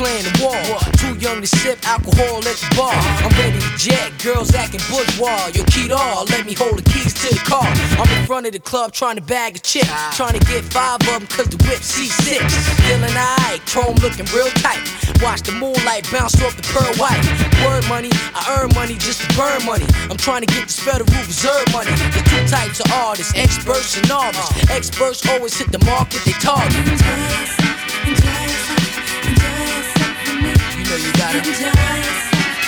playing the wall. Too young to sip alcohol at the bar. I'm ready to jet, girls acting bourgeois. Yo, Keto, let me hold the keys to the car. I'm in front of the club trying to bag a chick. Trying to get 5 of them cause the whip C6. Feeling alright, chrome looking real tight. Watch the moonlight bounce off the pearl white. Word money, I earn money just to burn money. I'm trying to get this Federal Reserve money. There's 2 types of artists, experts and novice. Experts always hit the market they target. You know you gotta enjoy yourself.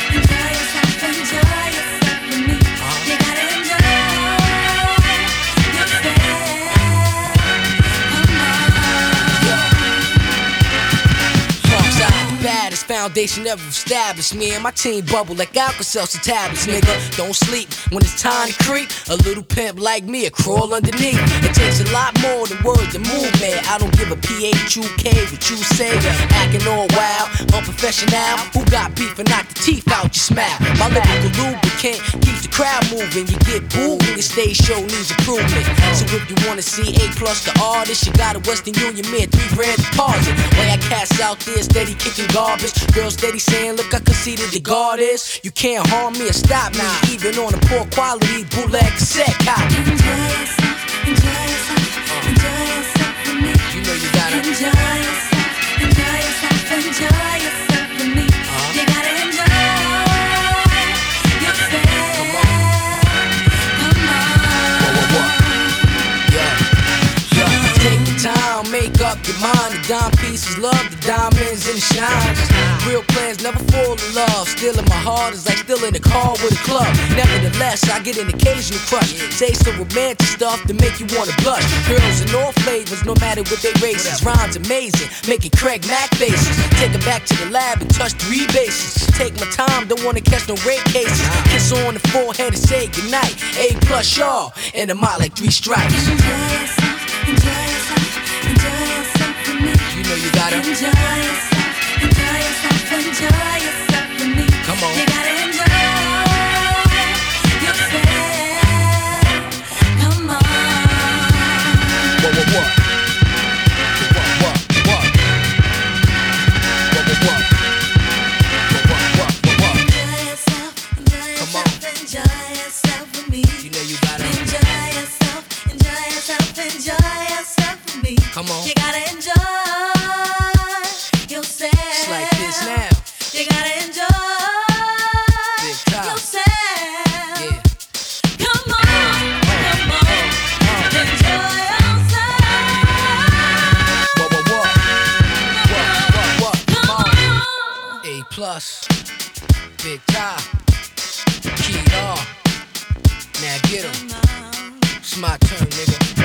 Foundation ever established. Me and my team bubble like Alka-Seltzer tablets, nigga. Don't sleep when it's time to creep. A little pimp like me, a crawl underneath. It takes a lot more than words to move, man. I don't give a PHUK what you say. Acting all wild, unprofessional. Who got beef and knock the teeth out your smile? My lyrical lubricant keeps the crowd moving. You get booed when your stage show needs improvement. So if you wanna see A+ the artist, you got a Western Union man, 3 grand deposit. Way I cast out there, steady kicking garbage. Girls steady saying, look, I conceded the guard is. You can't harm me or stop me, even on a poor quality bootleg cassette copy. Enjoy yourself, enjoy yourself, enjoy yourself with me. You know you gotta enjoy yourself, enjoy yourself, enjoy yourself with me. You gotta enjoy yourself. Come on. Yeah. Take the time, make up your mind. The dime pieces, love the diamonds and the shines. Real plans never fall in love. Still in my heart is like still in the car with a club. Nevertheless, I get an occasional crush. Say some romantic stuff to make you wanna blush. Girls in all flavors, no matter what they races. Rhymes amazing, making Craig Mack faces. Take her back to the lab and touch 3 bases. Take my time, don't wanna catch no rape cases. Kiss her on the forehead and say goodnight. A+ y'all, and I'm out like 3 stripes. Enjoy yourself, enjoy yourself, enjoy yourself with me. You know you gotta enjoy yourself. Enjoy yourself with me. Come on. You gotta enjoy yourself. Come on. What? What? What? Enjoy yourself, enjoy yourself, enjoy yourself with me. You know you gotta enjoy yourself, enjoy yourself, enjoy yourself with me. Come on. You gotta enjoy. It's like this now. You gotta enjoy yourself. Yeah. Come on, come on. Enjoy yourself. What? Come on. A+, Big Ty, Keto. Now get 'em. It's my turn, nigga.